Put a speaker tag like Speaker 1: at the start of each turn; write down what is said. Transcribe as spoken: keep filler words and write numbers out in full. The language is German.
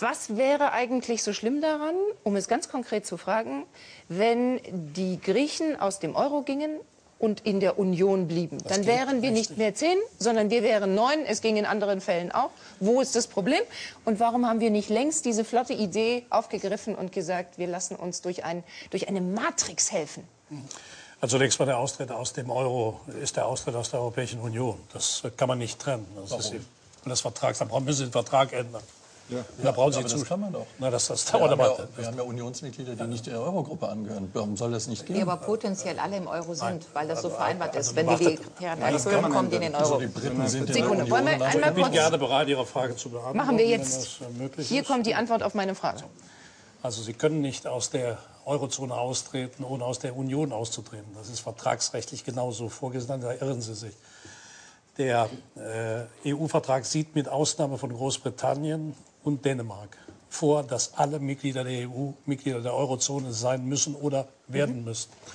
Speaker 1: Was wäre eigentlich so schlimm daran, um es ganz konkret zu fragen, wenn die Griechen aus dem Euro gingen und in der Union blieben?
Speaker 2: Das
Speaker 1: Dann wären wir nicht mehr zehn, sondern wir wären neun. Es ging in anderen Fällen auch. Wo ist das Problem? Und warum haben wir nicht längst diese flotte Idee aufgegriffen und gesagt, wir lassen uns durch, ein, durch eine Matrix helfen?
Speaker 2: Also zunächst mal der Austritt aus dem Euro ist der Austritt aus der Europäischen Union. Das kann man nicht trennen. Das ist eben das Vertrags, da müssen Sie den Vertrag ändern.
Speaker 3: Ja,
Speaker 2: da brauchen Sie
Speaker 3: aber das kann man doch.
Speaker 2: Na, das, das
Speaker 3: Wir,
Speaker 2: dauert
Speaker 3: haben
Speaker 2: aber.
Speaker 3: ja, wir haben ja Unionsmitglieder, die nicht der Eurogruppe angehören. Warum soll das nicht gehen?
Speaker 4: Die aber potenziell alle im Euro sind,
Speaker 2: Nein.
Speaker 4: weil das so
Speaker 2: Also,
Speaker 4: vereinbart
Speaker 2: also
Speaker 4: ist. Wenn die,
Speaker 2: wartet.
Speaker 4: ja,
Speaker 3: Nein, das
Speaker 4: dann
Speaker 3: kann man
Speaker 4: kommen die in
Speaker 3: nicht.
Speaker 4: den Euro.
Speaker 3: Also die Briten sind in der
Speaker 1: Sekunde,
Speaker 3: Union.
Speaker 1: wollen wir
Speaker 3: also
Speaker 1: einmal
Speaker 2: Ich bin
Speaker 1: kurz-
Speaker 2: gerne bereit, Ihre Frage zu beantworten.
Speaker 1: Machen wir
Speaker 2: wenn
Speaker 1: jetzt.
Speaker 2: das, äh, möglich
Speaker 1: Hier
Speaker 2: ist.
Speaker 1: kommt die Antwort auf meine Frage.
Speaker 2: Also Sie können nicht aus der Eurozone austreten, ohne aus der Union auszutreten. Das ist vertragsrechtlich genauso vorgesehen. Da irren Sie sich. Der äh, E U-Vertrag sieht mit Ausnahme von Großbritannien und Dänemark vor, dass alle Mitglieder der E U Mitglieder der Eurozone sein müssen oder werden müssen.